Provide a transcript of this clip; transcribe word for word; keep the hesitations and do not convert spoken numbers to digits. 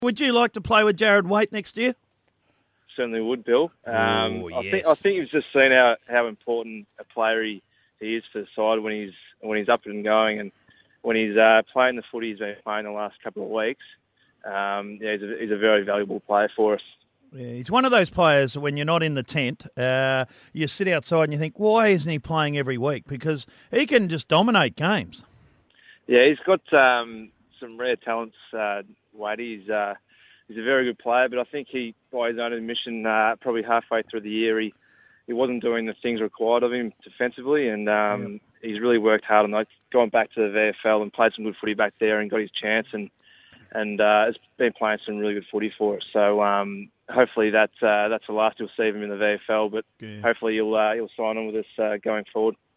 Would you like to play with Jared Waite next year? Certainly would, Bill. Um, Ooh, I think yes. I think you've just seen how, how important a player he, he is for the side when he's when he's up and going, and when he's uh, playing the footy he's been playing the last couple of weeks. Um, yeah, he's a, he's a very valuable player for us. Yeah, he's one of those players when you're not in the tent, uh, you sit outside and you think, why isn't he playing every week? Because he can just dominate games. Yeah, he's got um, some rare talents, uh, Wadey. He's, uh, he's a very good player, but I think he, by his own admission, uh, probably halfway through the year, he, he wasn't doing the things required of him defensively, and um, yeah. he's really worked hard on that. Gone back to the V F L and played some good footy back there and got his chance, and and uh, has been playing some really good footy for us. So um, hopefully that uh, that's the last you'll see of him in the V F L, but Yeah. hopefully you'll uh, you'll sign on with us uh, going forward.